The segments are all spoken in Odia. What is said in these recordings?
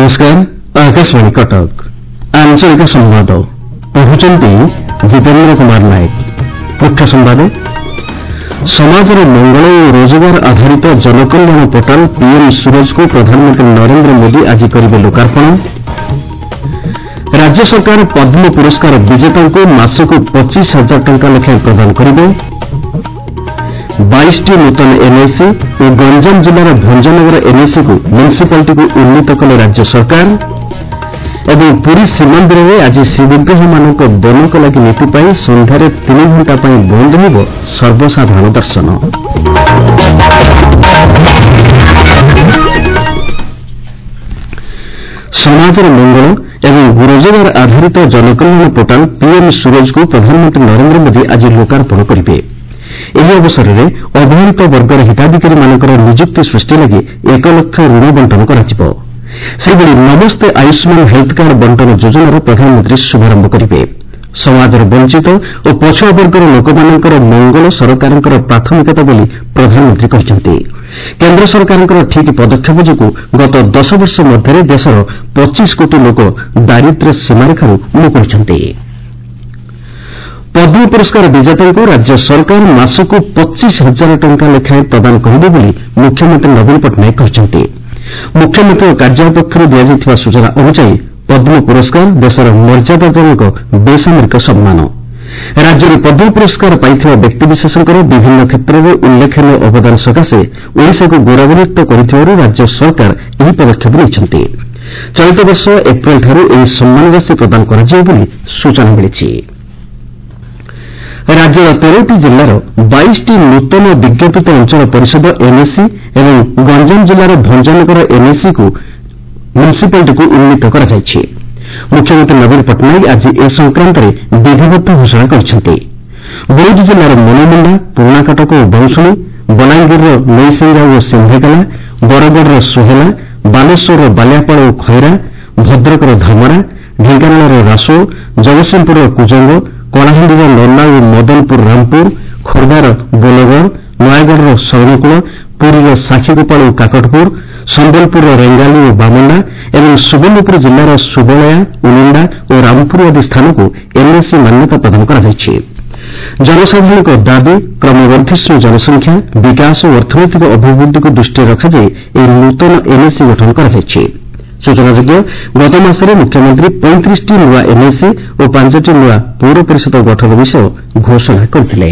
नमस्कार। आकाशवाणी कटक आंचलिक संवाद पहुंचती जितेन्द्र कुमार नायक। मुख्य संवाद समाजर मंगल और रोजगार आधारित जनकल्याण पोर्टाल पीएम सूरज को प्रधानमंत्री नरेंद्र मोदी आज करेंगे लोकार्पण। राज्य सरकार पद्म पुरस्कार विजेता को मासक 25,000 टंका लेखाएं प्रदान करेंगे। 22टी नूतन एनएसी और गंजाम जिलार भंजनगर एनएसी को म्यूनिसिपालिटी को उन्नीत कले राज्य सरकार। एवं पुरी श्रीमंदिर में आज श्रीविग्रह मानक बनक लगी नीति पाई संध्यारे 3 घंटा बंद हो सर्वसाधारण दर्शन। समाजर मंगल एवं रोजगार आधारित जनकल्याण पोर्टाल पीएम सूरज को प्रधानमंत्री नरेंद्र मोदी आज लोकार्पण करेंगे। ଏହି ଅବସରରେ ଅବହେଳିତ ବର୍ଗର ହିତାଧିକାରୀମାନଙ୍କର ନିଯୁକ୍ତି ସୃଷ୍ଟି ଲାଗି 1 ଲକ୍ଷ ଋଣ ବଣ୍ଟନ କରାଯିବ। ସେହିଭଳି ନମସ୍ତେ ଆୟୁଷ୍ମାନ ହେଲ୍ଥ କାର୍ଡ ବଣ୍ଟନ ଯୋଜନାର ପ୍ରଧାନମନ୍ତ୍ରୀ ଶୁଭାରମ୍ଭ କରିବେ। ସମାଜର ବଞ୍ଚିତ ଓ ପଛୁଆ ବର୍ଗର ଲୋକମାନଙ୍କର ମଙ୍ଗଳ ସରକାରଙ୍କର ପ୍ରାଥମିକତା ବୋଲି ପ୍ରଧାନମନ୍ତ୍ରୀ କହିଛନ୍ତି। କେନ୍ଦ୍ର ସରକାରଙ୍କର ଠିକ୍ ପଦକ୍ଷେପ ଯୋଗୁଁ ଗତ 10 ବର୍ଷ ମଧ୍ୟରେ ଦେଶର 25 କୋଟି ଲୋକ ଦାରିଦ୍ର୍ୟ ସୀମାରେଖାରୁ ମୁକୁଳିଛନ୍ତି। पद्म पुरस्कार विजेता को राज्य सरकार मासक 25,000 टंका लेखाएं प्रदान करेंगे बोली मुख्यमंत्री नवीन पट्टनायक कहते। मुख्यमंत्री कार्यालय पक्षर दिया सूचना अनुसार पद्म पुरस्कार देशर मर्यादाजनक बेसामरिक सम्मान। राज्य में पद्म पुरस्कार पाई व्यक्तिविशेषकर विभिन्न क्षेत्र में उल्लेखनीय अवदान सकाशे ओडिशा को गौरवान्वित कर राज्य सरकार यह पदक्षेप नहीं। चलित वर्ष एप्रिल ठारू यह सम्मान राशि प्रदान कर सूचना मिली। राज्यर 13टी जिलार 22टी नूतन विज्ञापित अंचल परिषद एनएसी एवं गंजाम जिलार भंजनगर एनएसी को म्यूनिसिपालिटी को उन्नीत कर मुख्यमंत्री नवीन पट्टनायक आज ए संक्रांत विधिवत घोषणा କରିଛନ୍ତି। बौद्ध जिलार मणिमुंडा पुराणाकटक और बाउंशुणी, बलांगीर नईसिंगा और सिंधेकला, बरगढ़ सोहेला, बालेश्वर बालियापाड़ और खैरा, भद्रकर धामरा, ढेंकानाल रासोल, जगतसिंहपुर कुजंग, कलाहांडी नर्ला और मदनपुर रामपुर, खोर्धार बोलगढ़, नयागढ़ शरणकूल, पुरी साक्षीगोपाल और काकटपुर, संबलपुर रेंगाली और बामुंडा एवं सुवर्णपुर जिलार सुबलया, उलिंडा और रामपुर आदि स्थान को एनएसी मान्यता प्रदान कर जनसाधारण दाबी क्रमवर्द्धिष्णु जनसंख्या विकास और अर्थनैतिक अभिवृद्धि को दृष्टि रखाई नूतन एनएसी गठन कर सूचनायोग्य गत मासरे मुख्यमंत्री 35टी नुआ एनएसी और 5टी नुआ पौर परिषद गठन विषय घोषणा करथिले।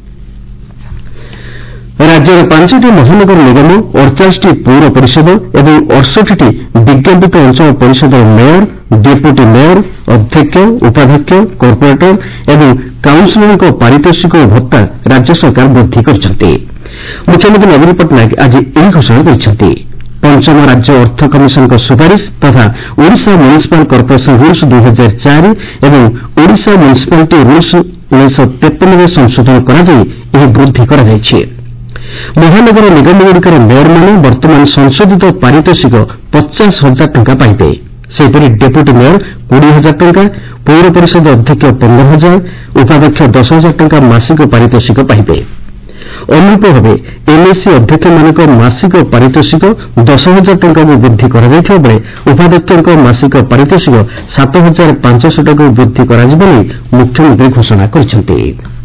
राज्यर 5टी महानगर निगम 48टी पौर परिषद एवं 68टी विज्ञापित अंचल परिषद मेयर, डेप्यूटी मेयर, अध्यक्ष, उपाध्यक्ष, कॉर्पोरेटर एवं काउंसिलरଙ୍କ पारितोषिक और भत्ता राज्य सरकार वृद्धि କରିଛନ୍ତି। मुख्यमंत्री नवीन पट्टनायक आज यह घोषणा କରିଛନ୍ତି। पंचम राज्य अर्थ कमिशन सुपारिश तथा ओडिशा म्यूनिसिपल कॉर्पोरेशन रूल्स 2004 एवं ओडिशा म्यूनिसिपालिटी रूल्स 1953 संशोधन कर वृद्धि कर महानगर निगमगुड़िकर मेयर मैंने वर्तमान संशोधित पारितोषिक 50,000 टंका पाइबे। सेपरी डेप्यूटी मेयर 20,000 टंका, पौर परिषद अध्यक्ष 15,000, उपाध्यक्ष 10,000 टंका मासिक पारितोषिक पाइबे। अनुरूप भावे एनएसी अध्यक्ष मानक मासिक पारितोषिक 10,000 टंका वृद्धि कर उपाध्यक्ष मासिक पारितोषिक 7,500 टंका वृद्धि कर मुख्यमंत्री घोषणा କରିଛନ୍ତି।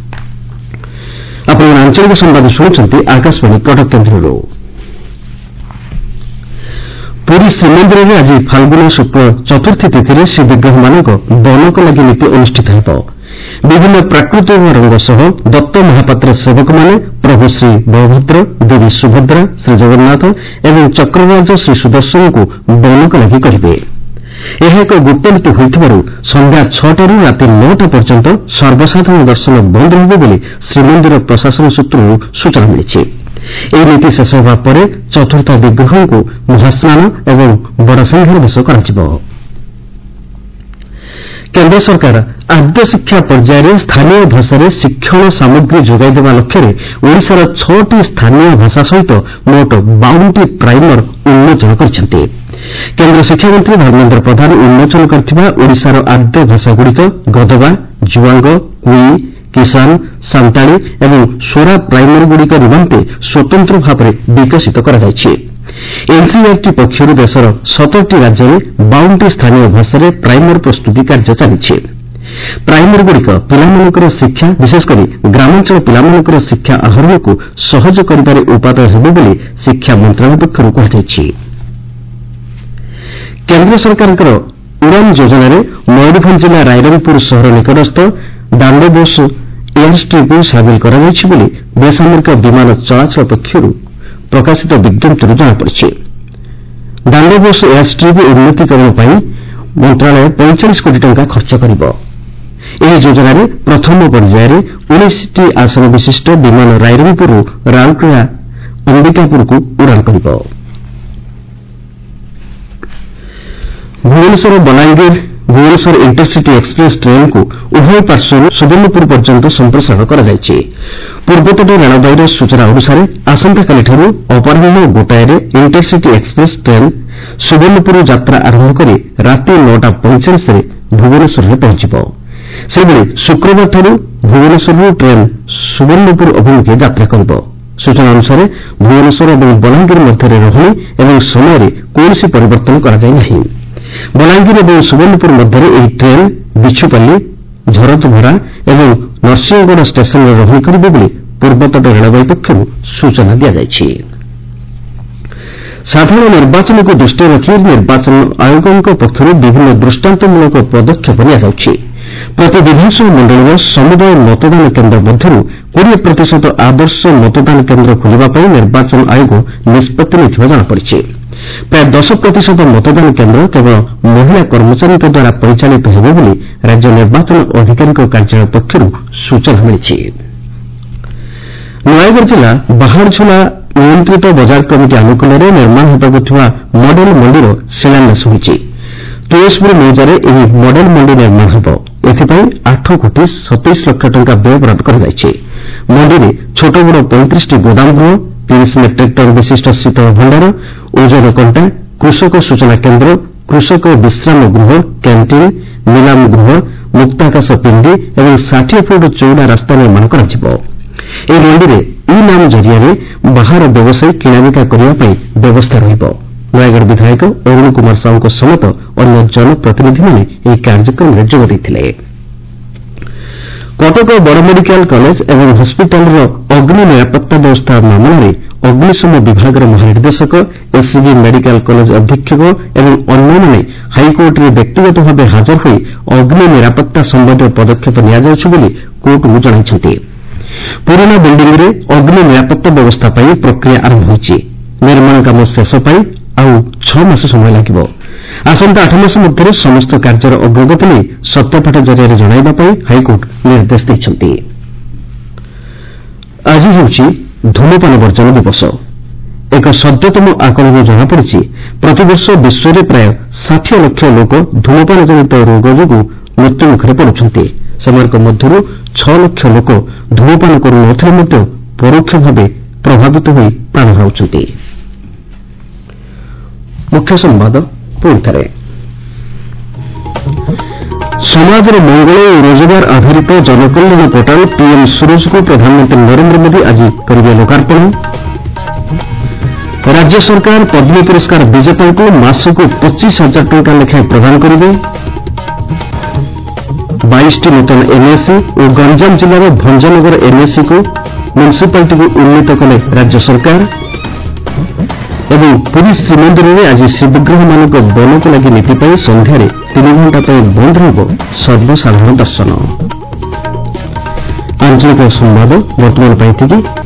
आंचलिक संवाद शुणुଛନ୍ତି आकाशवाणी कटक केन्द्र। पुरी श्रीमंदिर में आज फाल्गुन शुक्ल चतुर्थी तिथि श्रीविग्रह मानक बनक लगी नीति अनुष्ठित हो। विभिन्न प्राकृतिक रंग सह दत्त महापात्र सेवक माने प्रभु श्री बलभद्र, देवी सुभद्रा, श्री जगन्नाथ एवं चक्रराज श्री सुदर्शन को बनक लगी करेंगे। यह एक गुप्त नीति होइथिबारु संध्या 6टारू राति 9टा पर्यंत सर्वसाधारण दर्शन बंद रहिबो श्रीमंदिर प्रशासन सूत्रରୁ सूचना मिली। ଏହି ନୀତି ଶେଷ ହେବା ପରେ ଚତୁର୍ଥ ବିଗ୍ରହଙ୍କୁ ମହାସ୍ନାନ ଏବଂ ବଡ଼ସିଂହାର ବେଶ କରାଯିବ। केन्द्र सरकार आद्य शिक्षा पर्यायर स्थानीय भाषा शिक्षण सामग्री जोगाई देवा लक्ष्य ओडिशार 6टी स्थानीय भाषा सहित मोट 52टी प्राइमर उन्मोचन କରିଛନ୍ତି। केन्द्र शिक्षा मंत्री धर्मेन्द्र प्रधान उन्मोचन करथिबा ओडिशार आद्य भाषागुड़िक गदबा, जुआंग, कुई, किसान, सांताली एवं सोरा प्राइमरी गुड़िक निमंते स्वतंत्र भाव में विकसित कराଯାଇଛି। एनसीईआरटी पक्षରୁ ଦେଶର 17ଟି ରାଜ୍ୟରେ 52ଟି ସ୍ଥାନୀୟ ଭାଷାରେ ପ୍ରାଇମର ପ୍ରସ୍ତୁତି କାର୍ଯ୍ୟ ଚାଲିଛି। ପ୍ରାଇମରଗୁଡ଼ିକ ପିଲାମାନଙ୍କର ଶିକ୍ଷା, ବିଶେଷକରି ଗ୍ରାମାଞ୍ଚଳ ପିଲାମାନଙ୍କର ଶିକ୍ଷା ଆହରଣକୁ ସହଜ କରିବାରେ ଉପାଦେୟ ହେବ ବୋଲି ଶିକ୍ଷା ମନ୍ତ୍ରଣାଳୟ ପକ୍ଷରୁ କୁହାଯାଇଛି। କେନ୍ଦ୍ର ସରକାରଙ୍କର ଉଡ଼ାନ ଯୋଜନାରେ ମୟୂରଭଞ୍ଜ ଜିଲ୍ଲା ରାଇରଙ୍ଗପୁର ସହର ନିକଟସ୍ଥ ଦାଣ୍ଡବୋଷ ଏୟାରଷ୍ଟ୍ରିପ୍କୁ ସାମିଲ କରାଯାଇଛି ବୋଲି ବେସାମରିକ ବିମାନ ଚଳାଚଳ ପକ୍ଷରୁ ପ୍ରକାଶିତ ବିଜ୍ଞପ୍ତିରୁ ଜଣାପଡ଼ିଛି। ଦାଣ୍ଡବୋଷ ଏୟାରଷ୍ଟ୍ରିପ୍ ଉନ୍ନତୀକରଣ ପାଇଁ ମନ୍ତ୍ରଣାଳୟ 45 କୋଟି ଟଙ୍କା ଖର୍ଚ୍ଚ କରିବ। ଏହି ଯୋଜନାରେ ପ୍ରଥମ ପର୍ଯ୍ୟାୟରେ 19ଟି ଆସନ ବିଶିଷ୍ଟ ବିମାନ ରାଇରଙ୍ଗପୁରରୁ ରାଉରକେଲା ଅମ୍ବିକାପୁରକୁ ଉଡ଼ାଣ କରିବ। ଭୁବନେଶ୍ୱର ବଲାଙ୍ଗୀର ଭୁବନେଶ୍ୱର ଇଣ୍ଟରସିଟି ଏକ୍ସପ୍ରେସ୍ ଟ୍ରେନ୍କୁ ଉଭୟ ପାର୍ଶ୍ୱରୁ ସୁବର୍ଣ୍ଣପୁର ପର୍ଯ୍ୟନ୍ତ ସମ୍ପ୍ରସାରଣ କରାଯାଇଛି। ପୂର୍ବତଟ ରେଳବାଇର ସୂଚନା ଅନୁସାରେ ଆସନ୍ତାକାଲିଠାରୁ ଅପରାହ୍ନ 1ଟାରେ ଇଣ୍ଟରସିଟି ଏକ୍ସପ୍ରେସ୍ ଟ୍ରେନ୍ ସୁବର୍ଣ୍ଣପୁରରୁ ଯାତ୍ରା ଆରମ୍ଭ କରି ରାତି 9:45ରେ ଭୁବନେଶ୍ୱରରେ ପହଞ୍ଚିବ। ସେହିଭଳି ଶୁକ୍ରବାରଠାରୁ ଭୁବନେଶ୍ୱରରୁ ଟ୍ରେନ୍ ସୁବର୍ଣ୍ଣପୁର ଅଭିମୁଖେ ଯାତ୍ରା କରିବ। ସୂଚନା ଅନୁସାରେ ଭୁବନେଶ୍ୱର ଏବଂ ବଲାଙ୍ଗୀର ମଧ୍ୟରେ ରହଣି ଏବଂ ସମୟରେ କୌଣସି ପରିବର୍ତ୍ତନ କରାଯାଇ ନାହିଁ। ବଲାଙ୍ଗୀର ଏବଂ ସୁବର୍ଣ୍ଣପୁର ମଧ୍ୟରେ ଏହି ଟ୍ରେନ୍ ବିଛୁପାଲି, ଝରତଭରା ଏବଂ ନରସିଂହଗଡ଼ ଷ୍ଟେସନରେ ରହଣି କରିବ ବୋଲି ପୂର୍ବତଟ ରେଳବାଇ ପକ୍ଷରୁ ସୂଚନା ଦିଆଯାଇଛି। ସାଧାରଣ ନିର୍ବାଚନକୁ ଦୃଷ୍ଟିରେ ରଖି ନିର୍ବାଚନ ଆୟୋଗଙ୍କ ପକ୍ଷରୁ ବିଭିନ୍ନ ଦୃଷ୍ଟାନ୍ତମୂଳକ ପଦକ୍ଷେପ ନିଆଯାଉଛି। ପ୍ରତି ବିଧାନସଭା ମଣ୍ଡଳୀର ସମୁଦାୟ ମତଦାନ କେନ୍ଦ୍ର ମଧ୍ୟରୁ 20% ଆଦର୍ଶ ମତଦାନ କେନ୍ଦ୍ର ଖୋଲିବା ପାଇଁ ନିର୍ବାଚନ ଆୟୋଗ ନିଷ୍ପତ୍ତି ନେଇଥିବା ଜଣାପଡ଼ିଛି। ପ୍ରାୟ 10% ମତଦାନ କେନ୍ଦ୍ର କେବଳ ମହିଳା କର୍ମଚାରୀଙ୍କ ଦ୍ୱାରା ପରିଚାଳିତ ହେବ ବୋଲି ରାଜ୍ୟ ନିର୍ବାଚନ ଅଧିକାରୀଙ୍କ କାର୍ଯ୍ୟାଳୟ ପକ୍ଷରୁ ସୂଚନା ମିଳିଛି। ନୟାଗଡ଼ ଜିଲ୍ଲା ବାହାରଝୁଲା ନିୟନ୍ତ୍ରିତ ବଜାର କମିଟି ଆନୁକୂଲ୍ୟରେ ନିର୍ମାଣ ହେବାକୁ ଥିବା ମଡେଲ ମଣ୍ଡିର ଶିଳାନ୍ୟାସ ହୋଇଛି। ତୁଳସୀପୁର ମୌଜାରେ ଏହି ମଡେଲ ମଣ୍ଡି ନିର୍ମାଣ ହେବ। ଏଥିପାଇଁ 8 କୋଟି 27 ଲକ୍ଷ ଟଙ୍କା ବ୍ୟୟ ପ୍ରଦାନ କରାଯାଇଛି। ମଣ୍ଡିରେ ଛୋଟ ବଡ଼ 35ଟି ଗୋଦାମ ଗୃହ, 30 ମେଟ୍ରିକ୍ ଟନ୍ ବିଶିଷ୍ଟ ଶୀତଳ ଭଣ୍ଡାର, ଓଜନ କଣ୍ଟା, କୃଷକ ସୂଚନା କେନ୍ଦ୍ର, କୃଷକ ବିଶ୍ରାମ ଗୃହ, କ୍ୟାଣ୍ଟିନ୍, ନିଲାମ ଗୃହ, ମୁକ୍ତାକାଶ ପିଣ୍ଡି ଏବଂ 60 ଫୁଟ ଚଉଡ଼ା ରାସ୍ତା ନିର୍ମାଣ କରାଯିବ। ଏହି ମଣ୍ଡିରେ ଇ-ନାମ ଜରିଆରେ ବାହାର ବ୍ୟବସାୟୀ କିଣାବିକା କରିବା ପାଇଁ ବ୍ୟବସ୍ଥା ରହିବ। ନୟାଗଡ଼ ବିଧାୟକ ଅରୁଣ କୁମାର ସାହୁଙ୍କ ସମେତ ଅନ୍ୟ ଜନପ୍ରତିନିଧିମାନେ ଏହି କାର୍ଯ୍ୟକ୍ରମରେ ଯୋଗ ଦେଇଥିଲେ। କଟକ ବଡ଼ ମେଡିକାଲ କଲେଜ ଏବଂ ହସ୍ପିଟାଲର ଅଗ୍ନି ନିରାପତ୍ତା ବ୍ୟବସ୍ଥା ମାମଲାରେ ଅଗ୍ନିଶମ ବିଭାଗର ମହାନିର୍ଦ୍ଦେଶକ, ଏସ୍ସିବି ମେଡିକାଲ କଲେଜ ଅଧୀକ୍ଷକ ଏବଂ ଅନ୍ୟମାନେ ହାଇକୋର୍ଟରେ ବ୍ୟକ୍ତିଗତ ଭାବେ ହାଜର ହୋଇ ଅଗ୍ନି ନିରାପତ୍ତା ସମ୍ବନ୍ଧୀୟ ପଦକ୍ଷେପ ନିଆଯାଉଛି ବୋଲି କୋର୍ଟଙ୍କୁ ଜଣାଇଛନ୍ତି। ପୁରୁଣା ବିଲ୍ଡିଂରେ ଅଗ୍ନି ନିରାପତ୍ତା ବ୍ୟବସ୍ଥା ପାଇଁ ପ୍ରକ୍ରିୟା ଆରମ୍ଭ ହୋଇଛି। ନିର୍ମାଣ କାମ ଶେଷ ପାଇଁ ଆଉ 6 ମାସ ସମୟ ଲାଗିବ। ଆସନ୍ତା 8 ମାସ ମଧ୍ୟରେ ସମସ୍ତ କାର୍ଯ୍ୟର ଅଗ୍ରଗତି ନେଇ ସତ୍ୟପାଠ ଜରିଆରେ ଜଣାଇବା ପାଇଁ ହାଇକୋର୍ଟ ନିର୍ଦ୍ଦେଶ ଦେଇଛନ୍ତି। ଆଜି ହେଉଛି ଧୂମପାନ ବର୍ଜନ ଦିବସ। ଏକ ସଦ୍ୟତମ ଆକଳନରୁ ଜଣାପଡ଼ିଛି ପ୍ରତିବର୍ଷ ବିଶ୍ୱରେ ପ୍ରାୟ 60 ଲକ୍ଷ ଲୋକ ଧୂମପାନ ଜନିତ ରୋଗ ଯୋଗୁଁ ମୃତ୍ୟୁମୁଖରେ ପଡ଼ୁଛନ୍ତି। ସେମାନଙ୍କ ମଧ୍ୟରୁ 6 ଲକ୍ଷ ଲୋକ ଧୂମପାନ କରୁନଥିଲେ ମଧ୍ୟ ପରୋକ୍ଷ ଭାବେ ପ୍ରଭାବିତ ହୋଇ ପ୍ରାଣ ହରାଉଛନ୍ତି। ମୁଖ୍ୟ ସମ୍ବାଦ ପୁଣିଥରେ। ସମାଜର ମଙ୍ଗଳ ଓ ରୋଜଗାର ଆଧାରିତ ଜନକଲ୍ୟାଣ ପୋର୍ଟାଲ ପିଏମ୍ ସୁରଜକୁ ପ୍ରଧାନମନ୍ତ୍ରୀ ନରେନ୍ଦ୍ର ମୋଦି ଆଜି କରିବେ ଲୋକାର୍ପଣ। ରାଜ୍ୟ ସରକାର ପଦ୍ମ ପୁରସ୍କାର ବିଜେତାଙ୍କୁ ମାସକୁ 25,000 ଟଙ୍କା ଲେଖାଏଁ ପ୍ରଦାନ କରିବେ। 22ଟି ନୂତନ ଏନ୍ଏସି ଓ ଗଞ୍ଜାମ ଜିଲ୍ଲାର ଭଞ୍ଜନଗର ଏନ୍ଏସିକୁ ମ୍ୟୁନିସିପାଲିଟିକୁ ଉନ୍ନୀତ କଲେ ରାଜ୍ୟ ସରକାର। ଏବଂ ପୁରୀ ଶ୍ରୀମନ୍ଦିରରେ ଆଜି ଶ୍ରୀବିଗ୍ରହମାନଙ୍କ ବନକ ଲାଗି ନୀତି ପାଇଁ ସନ୍ଧ୍ୟାରେ 3 ଘଣ୍ଟା ପାଇଁ ବନ୍ଦ ରହିବ ସର୍ବସାଧାରଣ ଦର୍ଶନ। ଆଞ୍ଚଳିକ ସମ୍ବାଦ ବର୍ତ୍ତମାନ ପାଇଁ ଏତିକି।